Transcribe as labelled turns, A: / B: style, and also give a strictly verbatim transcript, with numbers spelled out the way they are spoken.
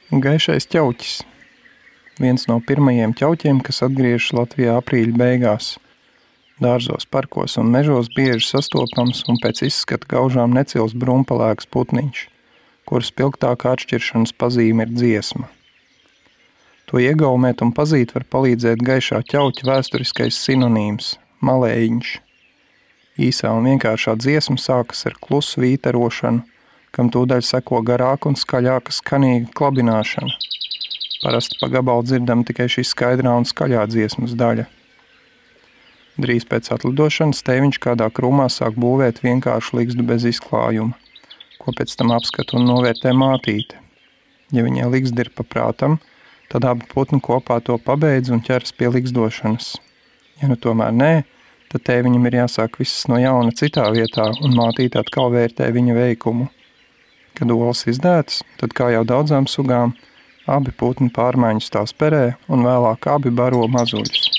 A: Gaišais ķauķis. Viens no pirmajiem ķauķiem, kas atgriežas Latvijā aprīļa beigās. Dārzos, parkos un mežos bieži sastopams un pēc izskata gaužām necils brumpalēks putniņš, kuras spilgtākā atšķiršanas pazīme ir dziesma. To iegaumēt un pazīt var palīdzēt gaišā ķauķa vēsturiskais sinonīms – malējiņš. Īsā un vienkāršā dziesma sākas ar klusu vītarošanu, kam tūdaļ seko garāka un skaļāka skanīga klabināšana. Parasti pa gabalu dzirdam tikai šī skaidrā un skaļā dziesmas daļa. Drīz pēc atlidošanas tēviņš kādā krūmā sāk būvēt vienkāršu ligzdu bez izklājuma, ko pēc tam apskata un novērtē mātīte. Ja viņai ligzda ir pa prātam, tad abi putni kopā to pabeidz un ķeras pie ligzdošanas. Ja nu tomēr nē, tad tēviņam ir jāsāk viss no jauna citā vietā un mātīte atkal vērtē viņa veikumu. Kad olas izdētas, tad kā jau daudzām sugām, abi putni pārmaiņas tās perē un vēlāk abi baro mazuļus.